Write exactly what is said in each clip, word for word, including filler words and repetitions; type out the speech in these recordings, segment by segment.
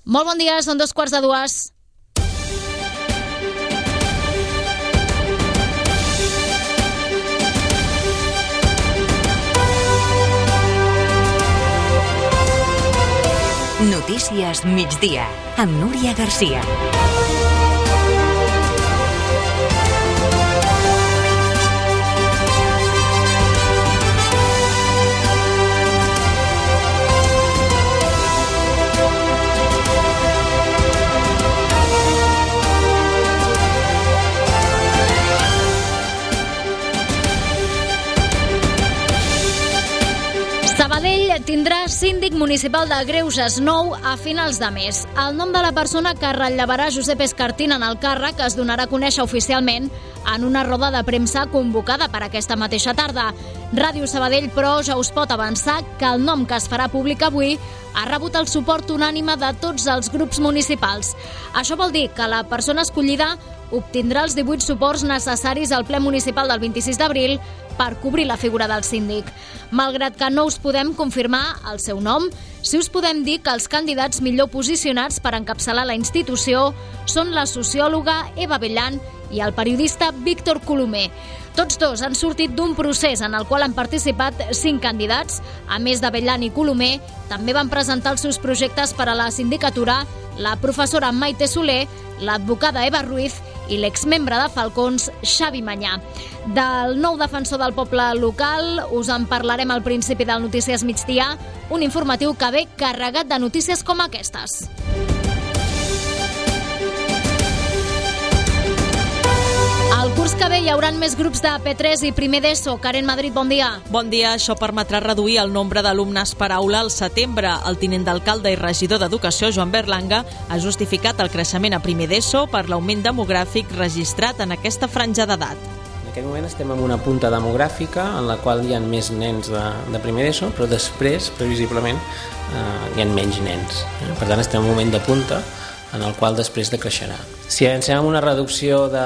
Molt bon dia, són dos quarts de dues. Notícies migdia, amb Núria Garcia. Sabadell tindrà síndic municipal de Greuges nou a finals de mes. El nom de la persona que rellevarà Josep Escartín en el càrrec es donarà a conèixer oficialment en una roda de premsa convocada per aquesta mateixa tarda. Ràdio Sabadell, però, ja us pot avançar que el nom que es farà públic avui ha rebut el suport unànime de tots els grups municipals. Això vol dir que la persona escollida obtindrà els divuit suports necessaris al ple municipal del vint-i-sis d'abril per cobrir la figura del síndic. Malgrat que no us podem confirmar el seu nom, sí us podem dir que els candidats millor posicionats per encapçalar la institució són la sociòloga Eva Bellan i el periodista Víctor Colomer. Tots dos han sortit d'un procés en el qual han participat cinc candidats. A més de Bellan i Colomer, també van presentar els seus projectes per a la sindicatura la professora Maite Soler, l'advocada Eva Ruiz i l'exmembre de Falcons, Xavi Manyà. Del nou defensor del poble local us en parlarem al principi del Notícies Migdia, un informatiu que ve carregat de notícies com aquestes. El curs que ve hi haurà més grups de P tres i primer d'ESO. Karen Madrid, bon dia. Bon dia. Això permetrà reduir el nombre d'alumnes per aula al setembre. El tinent d'alcalde i regidor d'Educació, Joan Berlanga, ha justificat el creixement a primer d'ESO per l'augment demogràfic registrat en aquesta franja d'edat. En aquest moment estem en una punta demogràfica en la qual hi ha més nens de, de primer d'ESO, però després, previsiblement, eh, hi ha menys nens. Eh? Per tant, estem en un moment de punta en el qual després decreixerà. Si avancem amb una reducció de...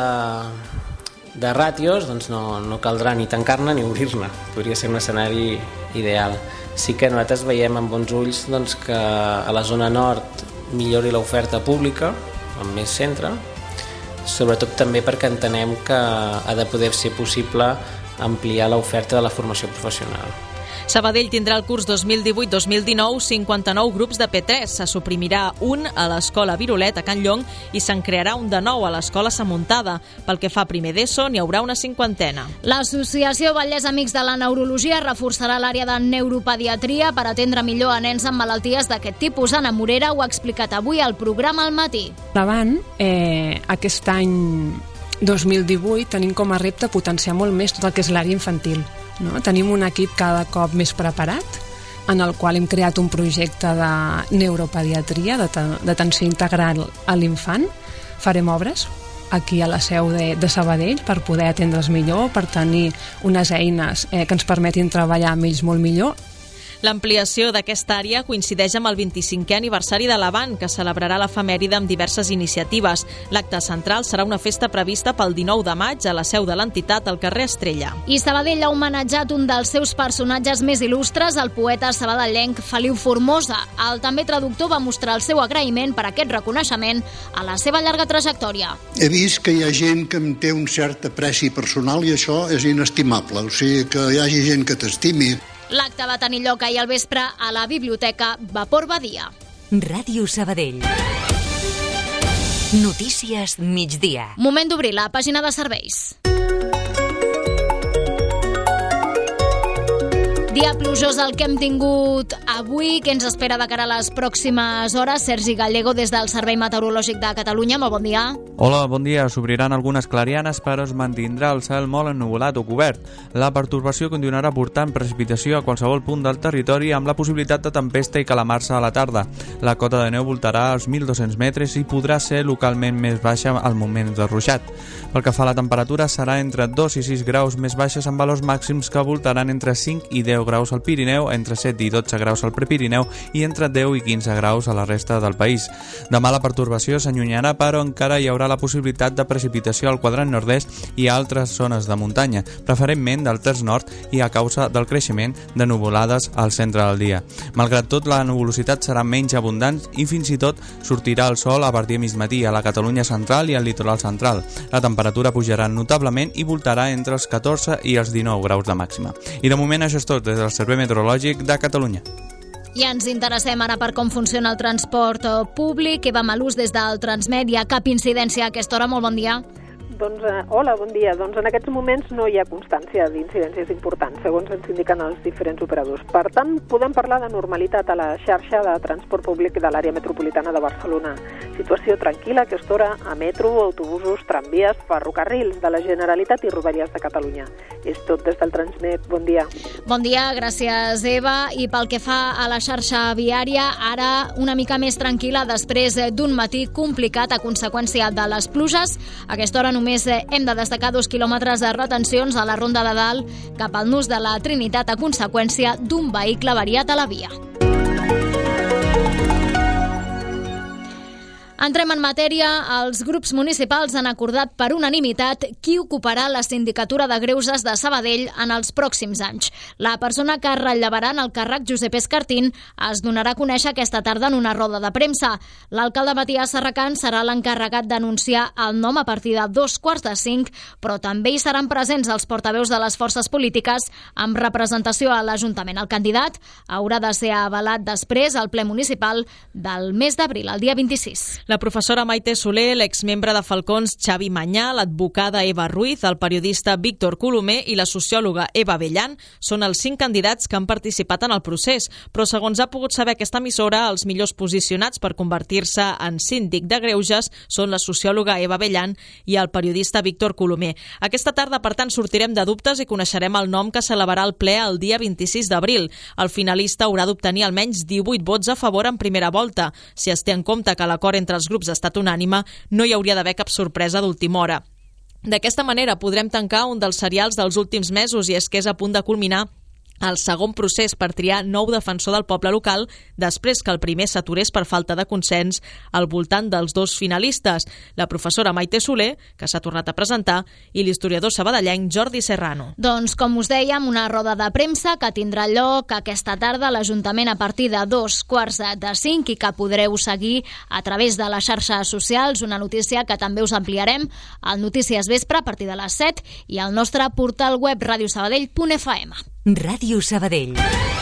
de ràtios, doncs no, no caldrà ni tancar-ne ni obrir-ne. Podria ser un escenari ideal. Sí que nosaltres veiem amb bons ulls doncs, que a la zona nord millori l'oferta pública, amb més centre, sobretot també perquè entenem que ha de poder ser possible ampliar l'oferta de la formació professional. Sabadell tindrà el curs dos mil divuit dos mil dinou cinquanta-nou grups de P tres. Se suprimirà un a l'escola Virolet a Can Llong i se'n crearà un de nou a l'escola Samuntada. Pel que fa a primer d'ESO, n'hi haurà una cinquantena. L'Associació Vallès Amics de la Neurologia reforçarà l'àrea de neuropediatria per atendre millor a nens amb malalties d'aquest tipus. Anna Morera ho ha explicat avui al programa al matí. Davant, eh, aquest any dos mil divuit tenim com a repte potenciar molt més tot el que és l'àrea infantil. No? Tenim un equip cada cop més preparat en el qual hem creat un projecte de neuropediatria, d'atenció integral a l'infant. Farem obres aquí a la seu de, de Sabadell per poder atendre's millor, per tenir unes eines eh, que ens permetin treballar amb ells molt millor. L'ampliació d'aquesta àrea coincideix amb el vint-i-cinquè aniversari de l'Avant, que celebrarà l'efemèride amb diverses iniciatives. L'acte central serà una festa prevista pel dinou de maig a la seu de l'entitat al carrer Estrella. I Sabadell ha homenatjat un dels seus personatges més il·lustres, el poeta sabadellenc Feliu Formosa. El també traductor va mostrar el seu agraïment per aquest reconeixement a la seva llarga trajectòria. He vist que hi ha gent que em té un cert apreci personal i això és inestimable. O sigui, que hi hagi gent que t'estimi. L'acte va tenir lloc ahir al vespre a la Biblioteca Vapor Badia. Ràdio Sabadell. Notícies migdia. Moment d'obrir la pàgina de serveis. Dia plujós el que hem tingut avui, que ens espera de cara a les pròximes hores. Sergi Gallego, des del Servei Meteorològic de Catalunya, molt bon dia. Hola, bon dia. S'obriran algunes clarianes, però es mantindrà el cel molt ennuvolat o cobert. La pertorbació continuarà portant precipitació a qualsevol punt del territori amb la possibilitat de tempesta i calamarsa a la tarda. La cota de neu voltarà als mil dos-cents metres i podrà ser localment més baixa al moment de ruixat. Pel que fa a la temperatura, serà entre dos i sis graus més baixes amb valors màxims que voltaran entre cinc i deu graus al Pirineu, entre set i dotze graus al Prepirineu i entre deu i quinze graus a la resta del país. Demà la pertorbació s'allunyarà, però encara hi haurà la possibilitat de precipitació al quadrant nord-est i a altres zones de muntanya, preferentment del terç nord i a causa del creixement de nuvolades al centre del dia. Malgrat tot, la nuvolositat serà menys abundant i fins i tot sortirà el sol a partir de migmatí a la Catalunya central i al litoral central. La temperatura pujarà notablement i voltarà entre els catorze i els dinou graus de màxima. I de moment això és tot des del Servei Meteorològic de Catalunya. I ens interessem ara per com funciona el transport públic. Eva Malús, des del Transmet, hi ha cap incidència a aquesta hora? Molt bon dia. Doncs, eh, hola, bon dia. Doncs en aquests moments no hi ha constància d'incidències importants, segons ens indiquen els diferents operadors. Per tant, podem parlar de normalitat a la xarxa de transport públic de l'àrea metropolitana de Barcelona. Situació tranquil·la a aquesta hora a metro, autobusos, tramvies, ferrocarrils de la Generalitat i Rodalies de Catalunya. És tot des del Transmet. Bon dia. Bon dia, gràcies, Eva. I pel que fa a la xarxa viària, ara una mica més tranquil·la després d'un matí complicat a conseqüència de les pluges. A aquesta hora només hem de destacar dos quilòmetres de retencions a la Ronda de Dalt cap al nus de la Trinitat a conseqüència d'un vehicle avariat a la via. Entrem en matèria. Els grups municipals han acordat per unanimitat qui ocuparà la sindicatura de greuges de Sabadell en els pròxims anys. La persona que rellevarà en el càrrec, Josep Escartín, es donarà a conèixer aquesta tarda en una roda de premsa. L'alcalde Matías Serracant serà l'encarregat d'anunciar el nom a partir de dos quarts de cinc, però també hi seran presents els portaveus de les forces polítiques amb representació a l'Ajuntament. El candidat haurà de ser avalat després al ple municipal del mes d'abril, el dia vint-i-sis. La professora Maite Soler, l'exmembre de Falcons Xavi Manyà, l'advocada Eva Ruiz, el periodista Víctor Colomer i la sociòloga Eva Bellan són els cinc candidats que han participat en el procés, però segons ha pogut saber aquesta emissora, els millors posicionats per convertir-se en síndic de greuges són la sociòloga Eva Bellan i el periodista Víctor Colomer. Aquesta tarda, per tant, sortirem de dubtes i coneixerem el nom que s'elevarà al ple el dia vint-i-sis d'abril. El finalista haurà d'obtenir almenys divuit vots a favor en primera volta. Si es té en compte que l'acord entre els grups ha estat unànime, no hi hauria d'haver cap sorpresa d'última hora. D'aquesta manera podrem tancar un dels serials dels últims mesos, i és que és a punt de culminar el segon procés per triar nou defensor del poble local després que el primer s'aturés per falta de consens al voltant dels dos finalistes, la professora Maite Soler, que s'ha tornat a presentar, i l'historiador sabadellenc Jordi Serrano. Doncs, com us dèiem, una roda de premsa que tindrà lloc aquesta tarda a l'Ajuntament a partir de dos quarts de cinc i que podreu seguir a través de les xarxes socials, una notícia que també us ampliarem al Notícies Vespre a partir de les set i al nostre portal web radiosabadell punt f m. Ràdio Sabadell.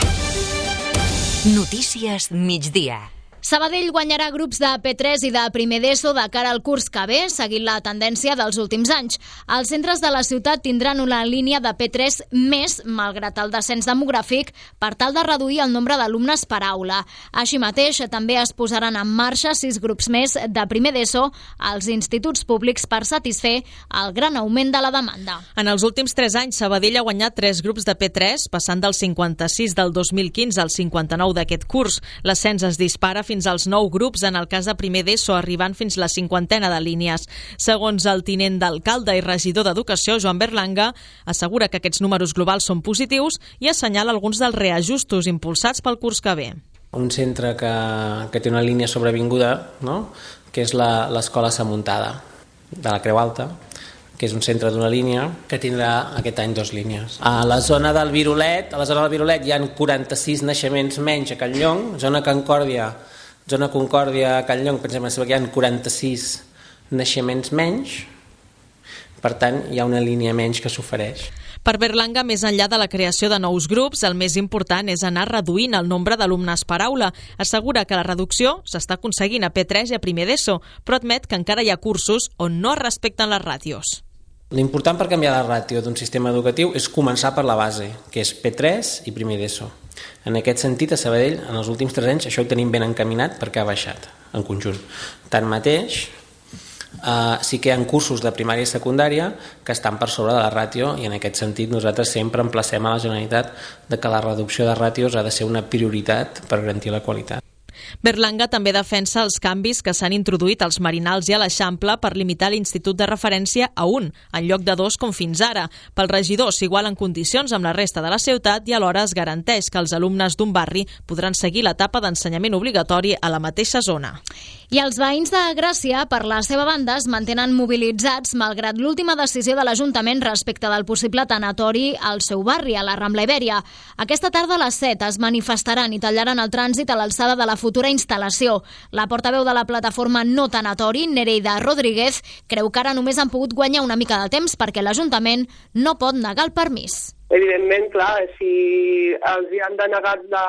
Notícies migdia. Sabadell guanyarà grups de P tres i de primer d'ESO de cara al curs que ve, seguint la tendència dels últims anys. Els centres de la ciutat tindran una línia de P tres més, malgrat el descens demogràfic, per tal de reduir el nombre d'alumnes per aula. Així mateix, també es posaran en marxa sis grups més de primer d'ESO als instituts públics per satisfer el gran augment de la demanda. En els últims tres anys, Sabadell ha guanyat tres grups de P tres, passant del cinquanta-sis del dos mil quinze al cinquanta-nou d'aquest curs. L'ascens es dispara fins fins als nou grups en el cas de primer d'ESO, arribant fins la cinquantena de línies. Segons el tinent d'alcalde i regidor d'Educació, Joan Berlanga, assegura que aquests números globals són positius i assenyala alguns dels reajustos impulsats pel curs que ve. Un centre que, que té una línia sobrevinguda, no? Que és l'Escola Samuntada de la Creu Alta, que és un centre d'una línia que tindrà aquest any dos línies. A la zona del Virolet, a la zona del Virolet hi ha quaranta-sis naixements menys a Catlllong, zona Concòrdia, zona Concòrdia a Catlllong, pensem que hi ha quaranta-sis naixements menys, per tant hi ha una línia menys que s'ofereix. Per Berlanga, més enllà de la creació de nous grups, el més important és anar reduint el nombre d'alumnes per aula. Assegura que la reducció s'està aconseguint a P tres i a primer d'ESO, però admet que encara hi ha cursos on no es respecten les ràtios. L'important per canviar la ràtio d'un sistema educatiu és començar per la base, que és P tres i primer d'ESO. En aquest sentit, a Sabadell, en els últims tres anys, això ho tenim ben encaminat perquè ha baixat en conjunt. Tanmateix, Uh, sí que hi ha cursos de primària i secundària que estan per sobre de la ràtio i en aquest sentit nosaltres sempre emplacem a la Generalitat de que la reducció de ràtios ha de ser una prioritat per garantir la qualitat. Berlanga també defensa els canvis que s'han introduït als Marinals i a l'Eixample per limitar l'institut de referència a un, en lloc de dos com fins ara. Pel regidor s'igualen condicions amb la resta de la ciutat i alhora es garanteix que els alumnes d'un barri podran seguir l'etapa d'ensenyament obligatori a la mateixa zona. I els veïns de Gràcia, per la seva banda, es mantenen mobilitzats malgrat l'última decisió de l'Ajuntament respecte del possible tanatori al seu barri, a la Rambla Ibèria. Aquesta tarda a les set es manifestaran i tallaran el trànsit a l'alçada de la futura instal·lació. La portaveu de la plataforma No Tanatori, Nereida Rodríguez, creu que ara només han pogut guanyar una mica de temps perquè l'Ajuntament no pot negar el permís. Evidentment, clar, si els hi han denegat la,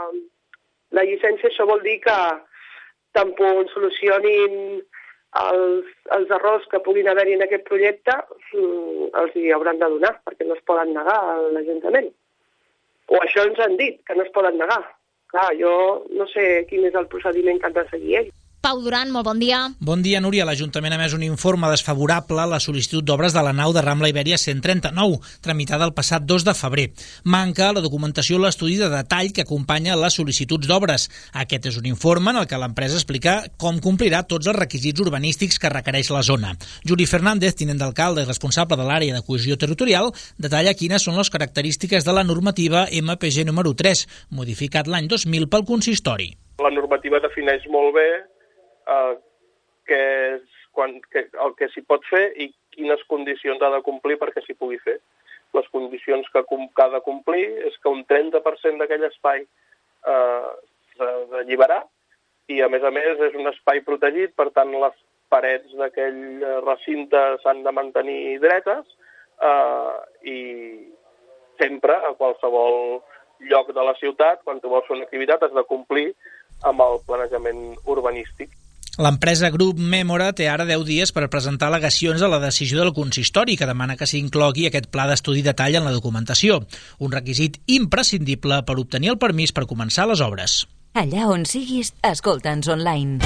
la llicència, això vol dir que tampoc solucionin els, els errors que puguin haver-hi en aquest projecte, els hi hauran de donar, perquè no es poden negar a l'Ajuntament. O això ens han dit, que no es poden negar. Clar, jo no sé quin és el procediment que han de seguir ells. Pau Duran, molt bon dia. Bon dia, Núria. L'Ajuntament ha emès un informe desfavorable a la sol·licitud d'obres de la nau de Rambla Ibèria cent trenta-nou, tramitada el passat dos de febrer. Manca la documentació o l'estudi de detall que acompanya les sol·licituds d'obres. Aquest és un informe en el que l'empresa explica com complirà tots els requisits urbanístics que requereix la zona. Juli Fernández, tinent d'alcalde i responsable de l'àrea de cohesió territorial, detalla quines són les característiques de la normativa M P G número tres, modificat l'any dos mil pel consistori. La normativa defineix molt bé Uh, que és quan, que, el que s'hi pot fer i quines condicions ha de complir perquè s'hi pugui fer. Les condicions que, que ha de complir és que un trenta per cent d'aquell espai uh, s'ha d'alliberar i, a més a més, és un espai protegit, per tant, les parets d'aquell recinte s'han de mantenir dretes uh, i sempre, a qualsevol lloc de la ciutat, quan tu vols fer una activitat, has de complir amb el planejament urbanístic. L'empresa Grup Memora té ara deu dies per presentar al·legacions a la decisió del consistori, que demana que s'inclogui aquest pla d'estudi detall en la documentació, un requisit imprescindible per obtenir el permís per començar les obres. Allà on siguis, escolta'ns online.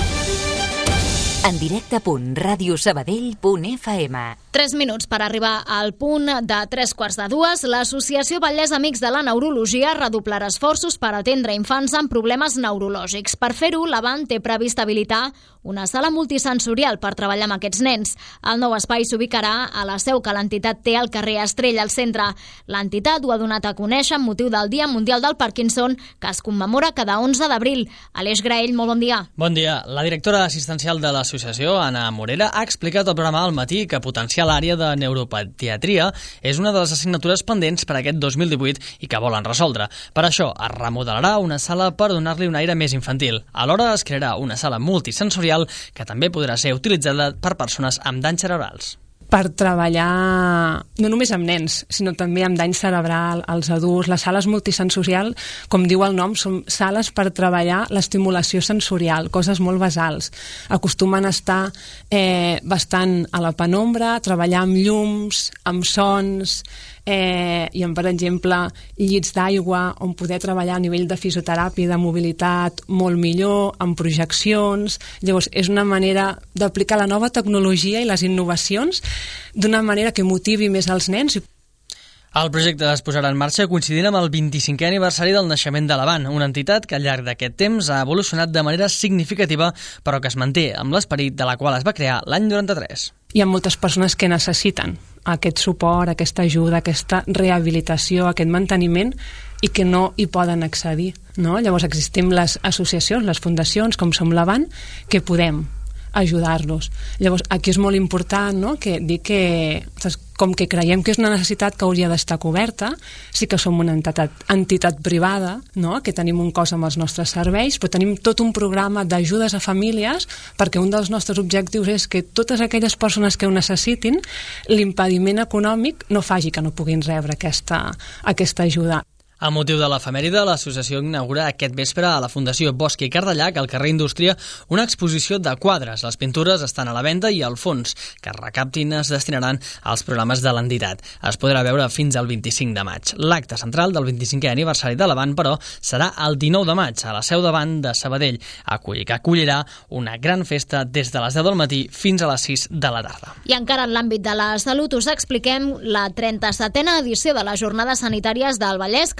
En directe punt ràdio sabadell punt f m. Tres minuts per arribar al punt de tres quarts de dues. L'Associació Vallès Amics de la Neurologia redoblarà esforços per atendre infants amb problemes neurològics. Per fer-ho, l'Avant té previst habilitar una sala multisensorial per treballar amb aquests nens. El nou espai s'ubicarà a la seu que l'entitat té al carrer Estrella, al centre. L'entitat ho ha donat a conèixer amb motiu del Dia Mundial del Parkinson, que es commemora cada onze d'abril. Aleix Graell, molt bon dia. Bon dia. La directora assistencial de l'associació, Anna Morera, ha explicat al programa al matí que potenciar l'àrea de neuropediatria és una de les assignatures pendents per aquest dos mil divuit i que volen resoldre. Per això es remodelarà una sala per donar-li un aire més infantil. Alhora es crearà una sala multisensorial que també podrà ser utilitzada per persones amb danys cerebrals. Per treballar no només amb nens, sinó també amb dany cerebral, als adults. Les sales multisensorial, com diu el nom, són sales per treballar l'estimulació sensorial, coses molt basals. Acostumen a estar eh, bastant a la penombra, treballar amb llums, amb sons, eh, i amb, per exemple, llits d'aigua, on poder treballar a nivell de fisioteràpia, de mobilitat, molt millor, amb projeccions. Llavors, és una manera d'aplicar la nova tecnologia i les innovacions d'una manera que motivi més als nens. El projecte es posarà en marxa coincidint amb el vint-i-cinquè aniversari del naixement de l'Avant, una entitat que al llarg d'aquest temps ha evolucionat de manera significativa, però que es manté amb l'esperit de la qual es va crear l'any noranta-tres. Hi ha moltes persones que necessiten aquest suport, aquesta ajuda, aquesta rehabilitació, aquest manteniment, i que no hi poden accedir, no? Llavors existim les associacions, les fundacions, com som l'Avant, que podem ajudar-los. Llavors, aquí és molt important, no?, que dir que, com que creiem que és una necessitat que hauria d'estar coberta, sí que som una entitat, entitat privada, no?, que tenim un cost amb els nostres serveis, però tenim tot un programa d'ajudes a famílies, perquè un dels nostres objectius és que totes aquelles persones que ho necessitin, l'impediment econòmic no faci que no puguin rebre aquesta, aquesta ajuda. A motiu de l'efemèride, l'associació inaugura aquest vespre a la Fundació Bosch i Cardellac, al carrer Indústria, una exposició de quadres. Les pintures estan a la venda i el fons que es recaptin es destinaran als programes de l'entitat. Es podrà veure fins al vint-i-cinc de maig. L'acte central del vint-i-cinquè aniversari de l'Avant, però, serà el dinou de maig a la seu d'Avant de Sabadell, que acollirà una gran festa des de les deu del matí fins a les sis de la tarda. I encara en l'àmbit de la salut us expliquem la trenta-setena edició de les Jornades Sanitàries del Vallès, que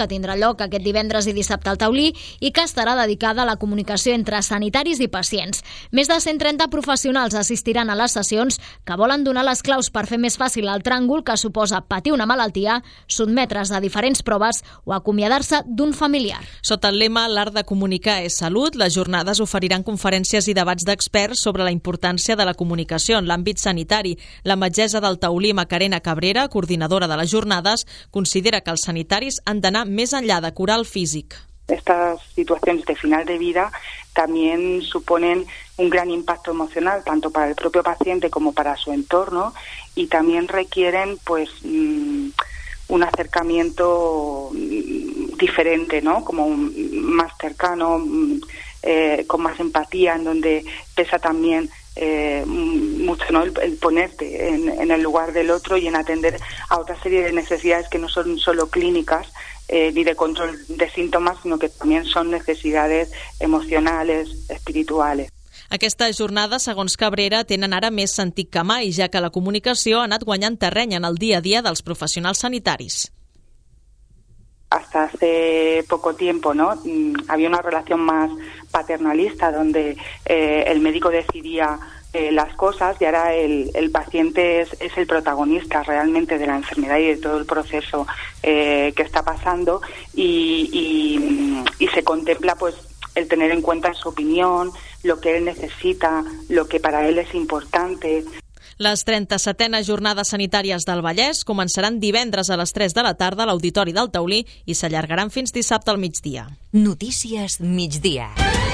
que tindrà lloc aquest divendres i dissabte al Taulí i que estarà dedicada a la comunicació entre sanitaris i pacients. Més de cent trenta professionals assistiran a les sessions que volen donar les claus per fer més fàcil el tràngol que suposa patir una malaltia, sotmetre's a diferents proves o acomiadar-se d'un familiar. Sota el lema "L'art de comunicar és salut", les jornades oferiran conferències i debats d'experts sobre la importància de la comunicació en l'àmbit sanitari. La metgessa del Taulí, Macarena Cabrera, coordinadora de les jornades, considera que els sanitaris han d'anar més enllà de curar el físic. Estas situaciones de final de vida también suponen un gran impacto emocional, tanto para el propio paciente como para su entorno, y también requieren pues un acercamiento diferente, ¿no? Como un, más cercano, eh, con más empatía, en donde pesa también Eh, mucho, ¿no? el, el ponerte en, en el lugar del otro y en atender a otra serie de necesidades que no son solo clínicas eh, ni de control de síntomas, sino que también son necesidades emocionales, espirituales. Aquestes jornades, segons Cabrera, tenen ara més sentit que mai, ja que la comunicació ha anat guanyant terreny en el dia a dia dels professionals sanitaris. Hasta hace poco tiempo, ¿no? Había una relación más paternalista donde eh, el médico decidía eh, las cosas y ahora el, el paciente es, es el protagonista realmente de la enfermedad y de todo el proceso eh, que está pasando y, y, y se contempla pues el tener en cuenta su opinión, lo que él necesita, lo que para él es importante. Les trenta-setenes jornades sanitàries del Vallès començaran divendres a les tres de la tarda a l'Auditori del Taulí i s'allargaran fins dissabte al migdia. Notícies migdia.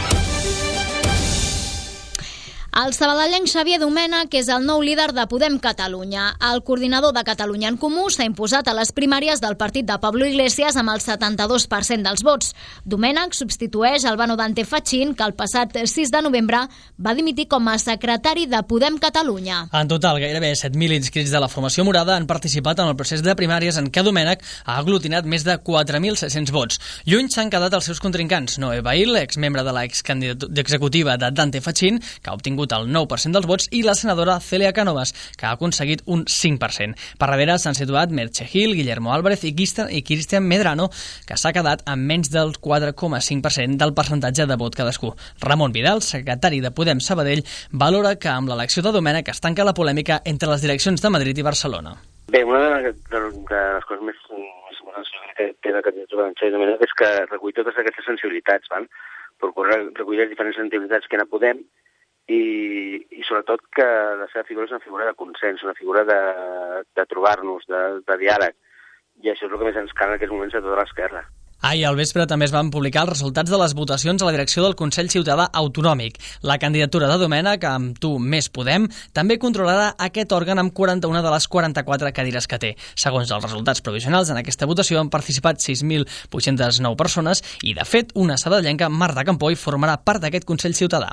El sabadellenc Xavier Domènech és el nou líder de Podem Catalunya. El coordinador de Catalunya en Comú s'ha imposat a les primàries del partit de Pablo Iglesias amb el setanta-dos per cent dels vots. Domènech substitueix Albano Dante Fachin, que el passat sis de novembre va dimitir com a secretari de Podem Catalunya. En total, gairebé set mil inscrits de la formació morada han participat en el procés de primàries en què Domènech ha aglutinat més de quatre mil set-cents vots. Lluny s'han quedat els seus contrincants, Noé Bahil, exmembre de l'executiva de Dante Fachin, que ha obtingut el nou per cent dels vots, i la senadora Celia Cánovas, que ha aconseguit un cinc per cent. Per darrere s'han situat Merche Gil, Guillermo Álvarez i Cristian Medrano, que s'ha quedat amb menys del quatre coma cinc per cent del percentatge de vot cadascú. Ramon Vidal, secretari de Podem Sabadell, valora que amb l'elecció de Domènech es tanca la polèmica entre les direccions de Madrid i Barcelona. Bé, una de les coses més importants que té la candidatura d'en Xavier Domènech és que recull totes aquestes sensibilitats, van? Procura recollir les diferents sensibilitats que n'ha Podem i, i sobretot que la seva figura és una figura de consens, una figura de, de trobar-nos, de, de diàleg, i això és el que més ens cal en aquests moments a tota l'esquerra. Ahir al vespre també es van publicar els resultats de les votacions a la direcció del Consell Ciutadà Autonòmic. La candidatura de Domènech, amb Tu Més Podem, també controlarà aquest òrgan amb quaranta-una de les quaranta-quatre cadires que té. Segons els resultats provisionals, en aquesta votació han participat sis mil vuit-centes nou persones i, de fet, una sabadellenca, Marta Campoy, formarà part d'aquest Consell Ciutadà.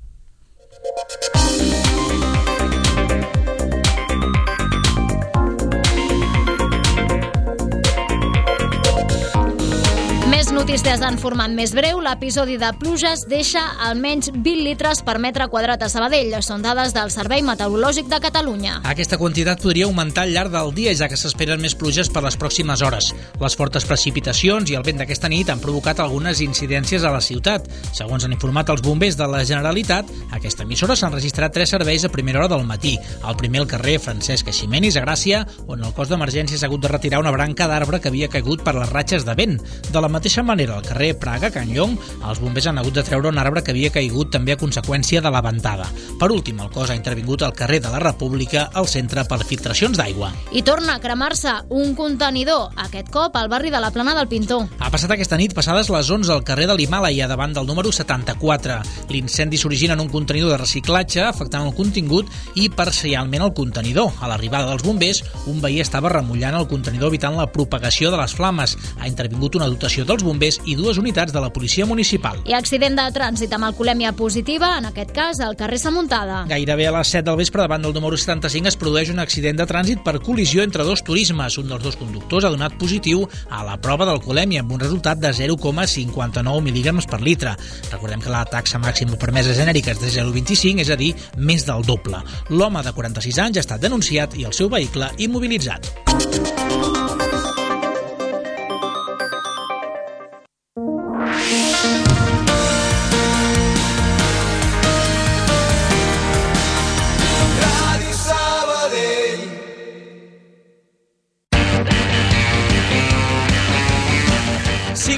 Més notícies en format més breu. L'episodi de pluges deixa almenys vint litres per metre quadrat a Sabadell. Són dades del Servei Meteorològic de Catalunya. Aquesta quantitat podria augmentar al llarg del dia, ja que s'esperen més pluges per les pròximes hores. Les fortes precipitacions i el vent d'aquesta nit han provocat algunes incidències a la ciutat. Segons han informat els bombers de la Generalitat, a aquesta emissora s'han registrat tres serveis a primera hora del matí. El primer al carrer Francesc Eiximenis, a Gràcia, on el cos d'emergències ha hagut de retirar una branca d'arbre que havia caigut per les ratxes de vent. De la mateixa manera, al carrer Praga, Can Llong, els bombers han hagut de treure un arbre que havia caigut també a conseqüència de la ventada. Per últim, el cos ha intervingut al carrer de la República, al centre per filtracions d'aigua. I torna a cremar-se un contenidor, aquest cop al barri de la Plana del Pintor. Ha passat aquesta nit passades les onze al carrer de l'Himàlaia, davant del número setanta-quatre. L'incendi s'origina en un contenidor de reciclatge, afectant el contingut i parcialment el contenidor. A l'arribada dels bombers, un veí estava remullant el contenidor evitant la propagació de les flames. Ha intervingut una dotació dels bombers i dues unitats de la policia municipal. I accident de trànsit amb alcoholèmia positiva, en aquest cas al carrer Samuntada. Gairebé a les set del vespre, davant del número setanta-cinc, es produeix un accident de trànsit per col·lisió entre dos turismes. Un dels dos conductors ha donat positiu a la prova d'alcoholèmia amb un resultat de zero coma cinquanta-nou mil·lígrams per litre. Recordem que la taxa màxima permesa genèrica és de zero coma vint-i-cinc, és a dir, més del doble. L'home de quaranta-sis anys ha estat denunciat i el seu vehicle immobilitzat.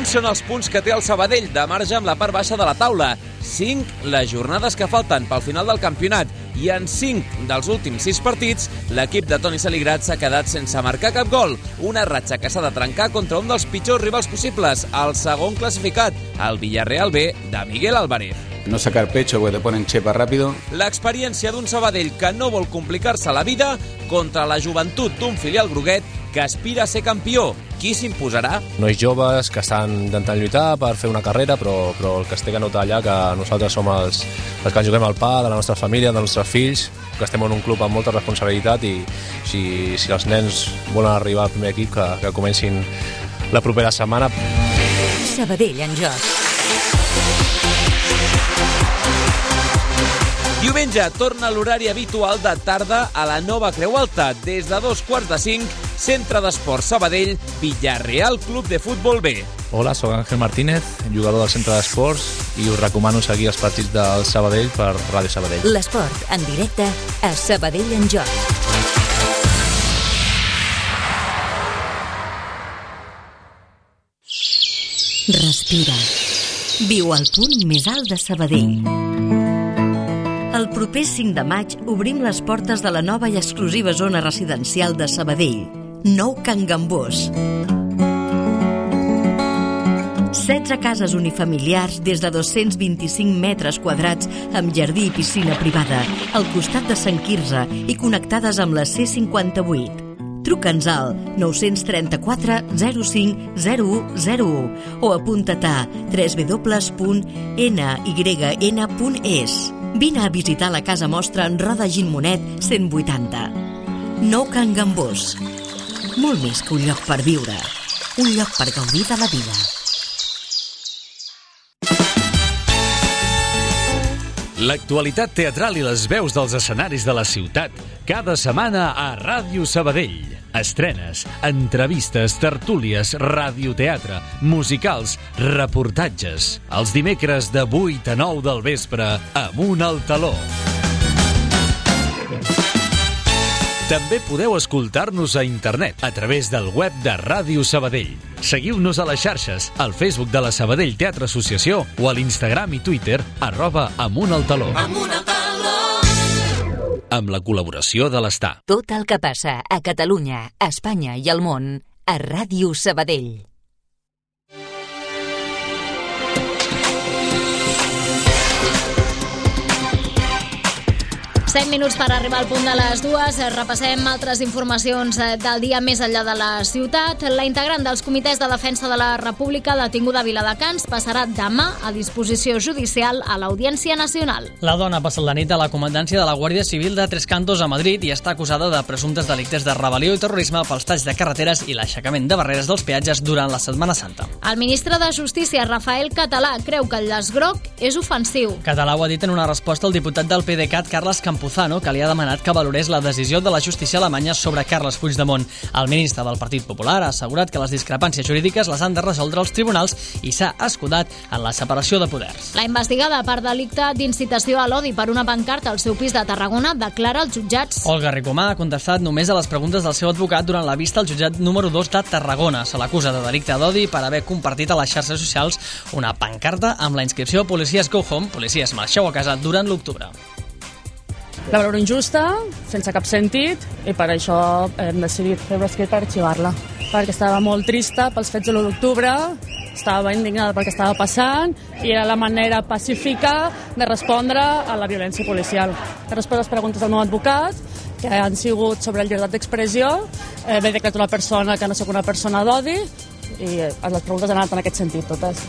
Quins són els punts que té el Sabadell de marge amb la part baixa de la taula? cinc les jornades que falten pel final del campionat i en cinc dels últims sis partits l'equip de Toni Saligrat s'ha quedat sense marcar cap gol. Una ratxa que s'ha de trencar contra un dels pitjors rivals possibles, el segon classificat, el Villarreal B de Miguel Álvarez. No sacar pecho porque te ponen chepa rápido. L'experiència d'un Sabadell que no vol complicar-se la vida contra la joventut d'un filial groguet que aspira a ser campió. Qui s'imposarà? Nois joves que estan intentant lluitar per fer una carrera, però, però el que es té que notar allà que nosaltres som els, els que juguem al pa de la nostra família, dels nostres fills, que estem en un club amb molta responsabilitat i si, si els nens volen arribar al primer equip, que, que comencin la propera setmana. Sabadell en joc. Diumenge torna l'horari habitual de tarda a la nova Creu Alta. Des de dos quarts de cinc, Centre d'Esports Sabadell, Villarreal Club de Futbol B. Hola, soc Ángel Martínez, jugador del Centre d'Esports, i us recomano seguir els partits del Sabadell per Ràdio Sabadell. L'esport en directe a Sabadell en joc. Respira. Viu al punt més alt de Sabadell. El proper cinc de maig obrim les portes de la nova i exclusiva zona residencial de Sabadell, Nou Can Gambós. setze cases unifamiliars des de dos-cents vint-i-cinc metres quadrats amb jardí i piscina privada, al costat de Sant Quirze i connectades amb la C cinquanta-vuit. Truca'ns al nou tres quatre zero cinc zero u zero u o apunta't a w w w punt n y n punt e s. Vine a visitar la casa mostra en Roda Gimmonet cent vuitanta. Nou Can Gambós. Molt més que un lloc per viure. Un lloc per gaudir de la vida. L'actualitat teatral i les veus dels escenaris de la ciutat. Cada setmana a Ràdio Sabadell. Estrenes, entrevistes, tertúlies, radioteatre, musicals, reportatges. Els dimecres de vuit a nou del vespre, Amunt al Taló. També podeu escoltar-nos a internet a través del web de Ràdio Sabadell. Seguiu-nos a les xarxes, al Facebook de la Sabadell Teatre Associació o a l'Instagram i Twitter arroba Amunt al Taló. Amunt al Taló! Amb la col·laboració de l'Estar. Tot el que passa a Catalunya, a Espanya i al món a Ràdio Sabadell. set minuts per arribar al punt de les dues. Repassem altres informacions del dia més enllà de la ciutat. La integrant dels comitès de defensa de la República detinguda a Viladecans passarà demà a disposició judicial a l'Audiència Nacional. La dona ha passat la nit a la comandància de la Guàrdia Civil de Tres Cantos a Madrid i està acusada de presumptes delictes de rebel·lió i terrorisme pels talls de carreteres i l'aixecament de barreres dels peatges durant la Setmana Santa. El ministre de Justícia, Rafael Català, creu que el llaç groc és ofensiu. Català ho ha dit en una resposta al diputat del PDeCAT, Carles Campuzano, que li ha demanat que valorés la decisió de la justícia alemanya sobre Carles Puigdemont. El ministre del Partit Popular ha assegurat que les discrepàncies jurídiques les han de resoldre els tribunals i s'ha escudat en la separació de poders. La investigada per delicte d'incitació a l'odi per una pancarta al seu pis de Tarragona declara als jutjats. Olga Ricomà ha contestat només a les preguntes del seu advocat durant la vista al jutjat número dos de Tarragona. Se l'acusa de delicte d'odi per haver compartit a les xarxes socials una pancarta amb la inscripció Policies Go Home, policies marxeu a casa, durant l'octubre. La valoro injusta, sense cap sentit, i per això hem decidit fer un escrit per arxivar-la. Perquè estava molt trista pels fets de l'u d'octubre, estava indignada pel que estava passant i era la manera pacífica de respondre a la violència policial. He respost les preguntes del meu advocat, que han sigut sobre la llibertat d'expressió, eh, he declarat una persona que no soc una persona d'odi, i les preguntes han anat en aquest sentit, totes.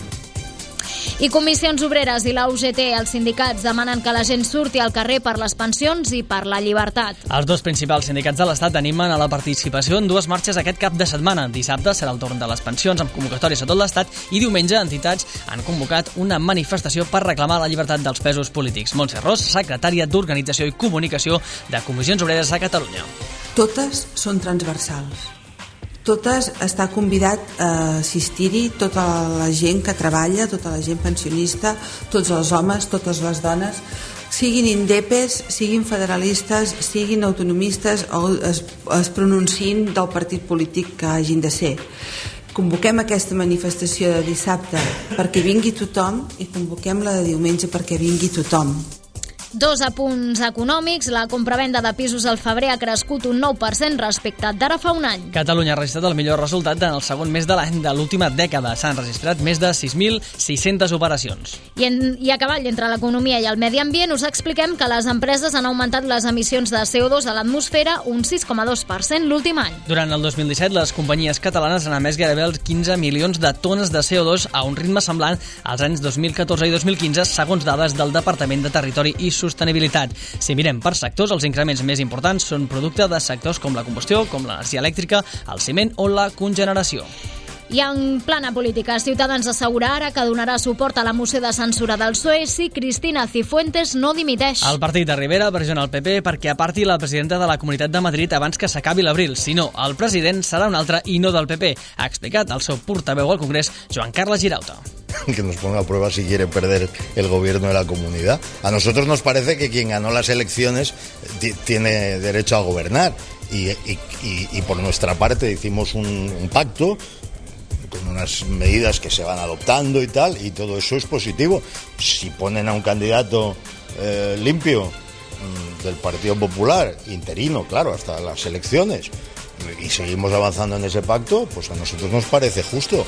I Comissions Obreres i la U G T, els sindicats, demanen que la gent surti al carrer per les pensions i per la llibertat. Els dos principals sindicats de l'Estat animen a la participació en dues marxes aquest cap de setmana. Dissabte serà el torn de les pensions amb convocatòries a tot l'Estat i diumenge entitats han convocat una manifestació per reclamar la llibertat dels presos polítics. Montse Ros, secretària d'Organització i Comunicació de Comissions Obreres a Catalunya. Totes són transversals. Totes està convidat a assistir-hi tota la gent que treballa, tota la gent pensionista, tots els homes, totes les dones, siguin indepes, siguin federalistes, siguin autonomistes o es, es pronunciïn del partit polític que hagin de ser. Convoquem aquesta manifestació de dissabte perquè vingui tothom i convoquem la de diumenge perquè vingui tothom. Dos apunts econòmics. La compravenda de pisos al febrer ha crescut un nou per cent respecte d'ara fa un any. Catalunya ha registrat el millor resultat en el segon mes de l'any de l'última dècada. S'han registrat més de sis mil sis-centes operacions. I, en, I a cavall entre l'economia i el medi ambient us expliquem que les empreses han augmentat les emissions de C O dos a l'atmosfera un sis coma dos per cent l'últim any. Durant el dos mil disset, les companyies catalanes han emès gairebé els quinze milions de tones de C O dos a un ritme semblant als anys dos mil catorze i dos mil quinze, segons dades del Departament de Territori i Sostenibilitat. Si mirem per sectors, els increments més importants són producte de sectors com la combustió, com l'energia elèctrica, el ciment o la cogeneració. I en plana política, Ciutadans assegura ara que donarà suport a la moció de censura del P S O E si Cristina Cifuentes no dimiteix. El partit de Rivera pressiona el P P perquè aparti la presidenta de la Comunitat de Madrid abans que s'acabi l'abril. Si no, el president serà un altre i no del P P, ha explicat el seu portaveu al Congrés, Joan Carles Girauta. Que nos ponga a prueba si quiere perder el gobierno de la comunidad. A nosotros nos parece que quien ganó las elecciones tiene derecho a gobernar y, y, y, y por nuestra parte hicimos un, un pacto con unas medidas que se van adoptando y tal, y todo eso es positivo. Si ponen a un candidato eh, limpio del Partido Popular, interino, claro, hasta las elecciones, y seguimos avanzando en ese pacto, pues a nosotros nos parece justo.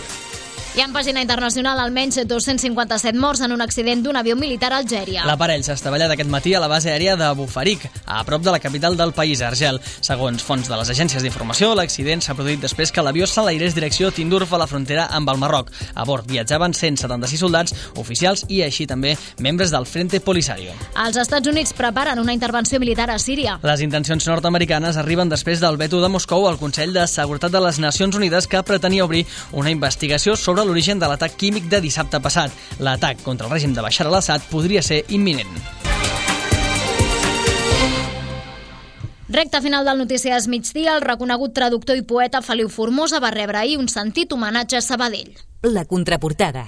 I en pàgina internacional, almenys dos-cents cinquanta-set morts en un accident d'un avió militar a Algèria. L'aparell s'ha estavellat aquest matí a la base aèria de Bufarik, a prop de la capital del país, Argel. Segons fonts de les agències d'informació, l'accident s'ha produït després que l'avió s'enlairés direcció Tindurf a la frontera amb el Marroc. A bord viatjaven cent setanta-sis soldats, oficials i així també membres del Frente Polisario. Els Estats Units preparen una intervenció militar a Síria. Les intencions nord-americanes arriben després del veto de Moscou al Consell de Seguretat de les Nacions Unides, que pretenia obrir una investigació sobre l'origen de l'atac químic de dissabte passat. L'atac contra el règim de Bashar al-Assad podria ser imminent. Recte final del Notícies Migdia, el reconegut traductor i poeta Feliu Formosa va rebre ahir un sentit homenatge a Sabadell. La contraportada.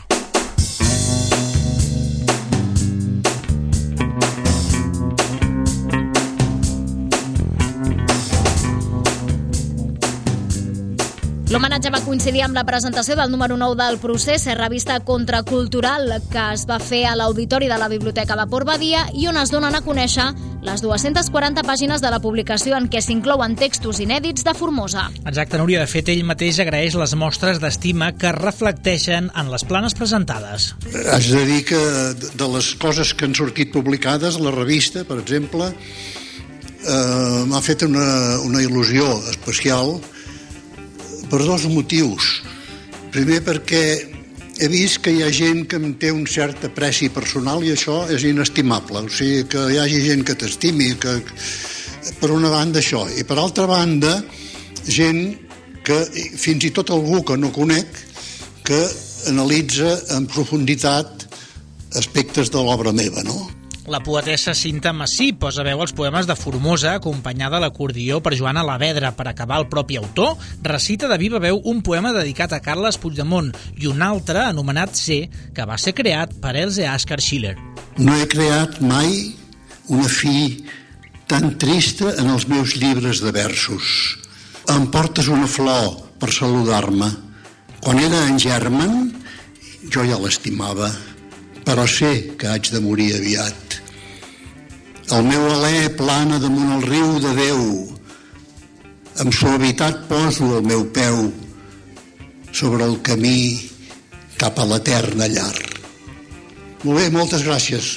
L'homenatge va coincidir amb la presentació del número nou del Procés, revista contracultural que es va fer a l'Auditori de la Biblioteca de Port Badia i on es donen a conèixer les dues-centes quaranta pàgines de la publicació en què s'inclouen textos inèdits de Formosa. Exacte, Núria. De fet, ell mateix agraeix les mostres d'estima que reflecteixen en les planes presentades. Haig de dir que de les coses que han sortit publicades, la revista, per exemple, eh, m'ha fet una, una il·lusió especial per dos motius. Primer, perquè he vist que hi ha gent que em té un cert apreci personal i això és inestimable. O sigui, que hi hagi gent que t'estimi, que per una banda això. I per altra banda, gent que, fins i tot algú que no conec, que analitza en profunditat aspectes de l'obra meva, no? La poetessa Cinta Massí posa veu als poemes de Formosa, acompanyada a l'acordió per Joana Lavedra. Per acabar, el propi autor recita de viva veu un poema dedicat a Carles Puigdemont i un altre anomenat C, que va ser creat per Else Ascar Schiller. No he creat mai una fi tan trista en els meus llibres de versos. Em portes una flor per saludar-me. Quan era en German, jo ja l'estimava, però sé que haig de morir aviat. El meu alè plana damunt el riu de Déu. Amb suavitat poso el meu peu sobre el camí cap a l'eterna llar. Molt bé, moltes gràcies.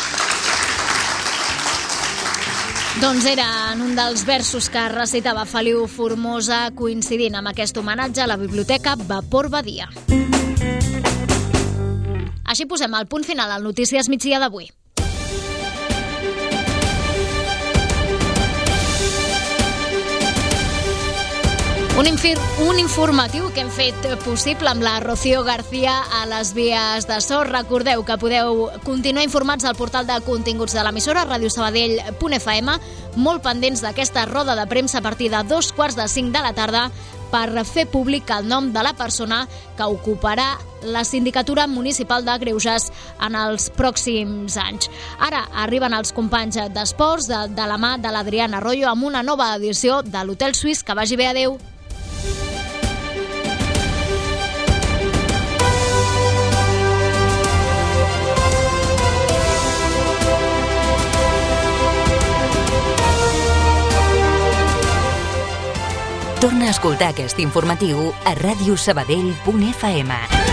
Doncs era en un dels versos que recitava Feliu Formosa, coincidint amb aquest homenatge a la Biblioteca Vapor Badia. Així posem el punt final al Notícies Migdia d'avui. Un, infir, un informatiu que hem fet possible amb la Rocío García a les vies de so. Recordeu que podeu continuar informats al portal de continguts de l'emissora radio sabadell punt f m, molt pendents d'aquesta roda de premsa a partir de dos quarts de cinc de la tarda per fer públic el nom de la persona que ocuparà la Sindicatura Municipal de Greuges en els pròxims anys. Ara arriben els companys d'esports de, de la mà de l'Adriana Arroyo amb una nova edició de l'Hotel Suís. Que vagi bé, adeu. Torna a escoltar aquest informatiu a radiosabadell punt f m.